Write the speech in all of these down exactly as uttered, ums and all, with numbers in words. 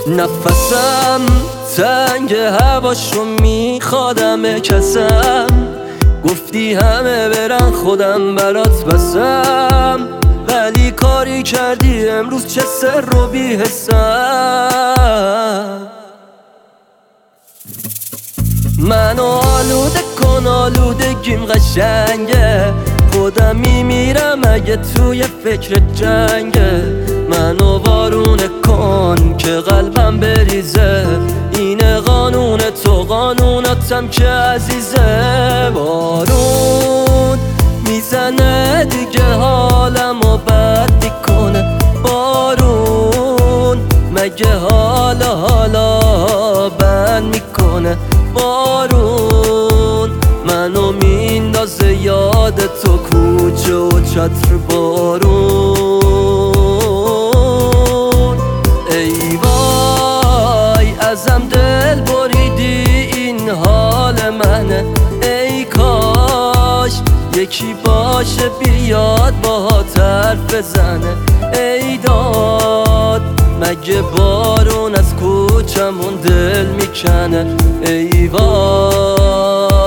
نفسم تنگ هواشو میخوادم کسم، گفتی همه برن خودم برات بسم، ولی کاری کردی امروز چه سر و بی‌حسم. منو آلوده کن آلودگیم قشنگه، خودم میمیرم اگه توی فکر جنگه. منو وارونه کن که قلبم بریزه، اینه قانون تو قانوناتم که عزیزه. بارون میزنه دیگه حالمو بد میکنه، بارون مگه حالا حالا بند میکنه. بارون منو میندازه یاد تو کوچه و چتر بارون. ای وای ازم دل بریدی این حال منه، ای کاش یکی باشه بیاد باهات حرف بزنه. ای داد مگه بارون از کوچمون دل میکنه. ای وای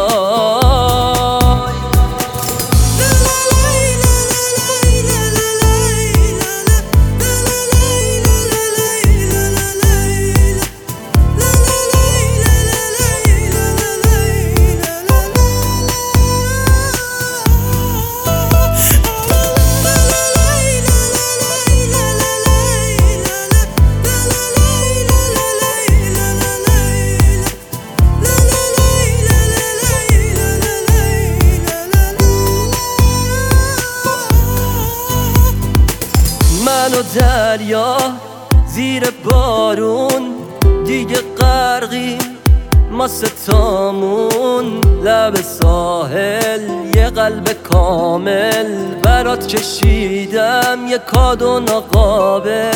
من و دریا زیر بارون دیگه غرقیم ما ستامون، لب ساحل یه قلب کامل برات کشیدم یه کادو ناقابل.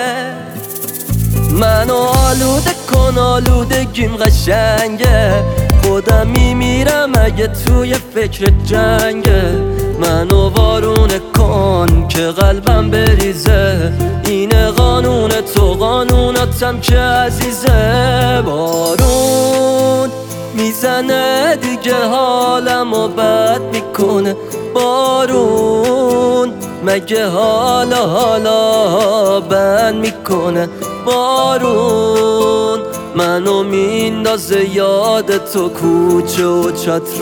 منو آلوده کن آلودگیم قشنگه، خودم میمیرم اگه توی فکر جنگه. منو وارونه کن که قلبم بریزه، اینه قانون تو قانوناتم که عزیزه. بارون میزنه دیگه حالمو بد میکنه، بارون مگه حالا حالا بند میکنه. بارون منو میندازه یاد تو کوچه و چتر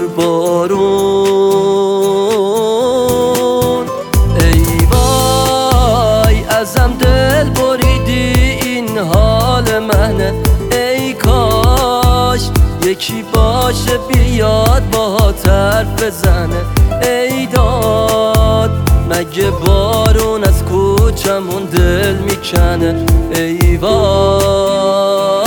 بارون. ای وای ازم دل بریدی این حال منه، ای کاش یکی باشه بیاد باهات حرف بزنه. ای داد مگه بارون از کوچمون دل میکنه. ای وای